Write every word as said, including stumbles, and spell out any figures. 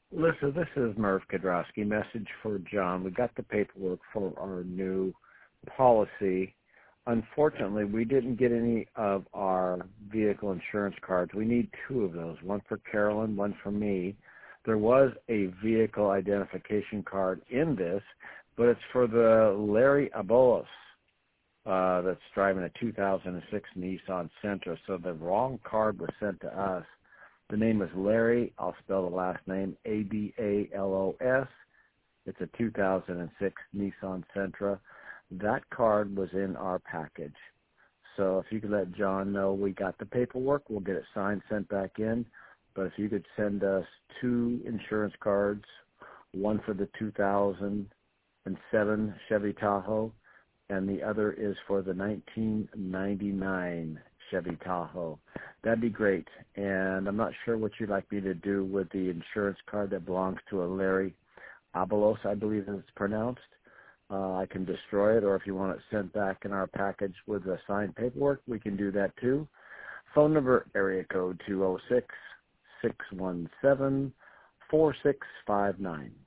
Listen, this is Murph Kudrowski. Message for John. We got the paperwork for our new policy. Unfortunately, we didn't get any of our vehicle insurance cards. We need two of those, one for Carolyn, one for me. There was a vehicle identification card in this, but it's for the Larry Abolos uh, that's driving a two thousand six Nissan Sentra. So the wrong card was sent to us. The name is Larry. I'll spell the last name, A B A L O S. It's a two thousand six Nissan Sentra. That card was in our package. So if you could let John know we got the paperwork, we'll get it signed, sent back in. But if you could send us two insurance cards, one for the two thousand seven Chevy Tahoe, and the other is for the nineteen ninety-nine Chevy Tahoe. That'd be great. And I'm not sure what you'd like me to do with the insurance card that belongs to a Larry Abolos, I believe it's pronounced. Uh, I can destroy it, or if you want it sent back in our package with the signed paperwork, we can do that too. Phone number, area code two oh six, six one seven, four six five nine.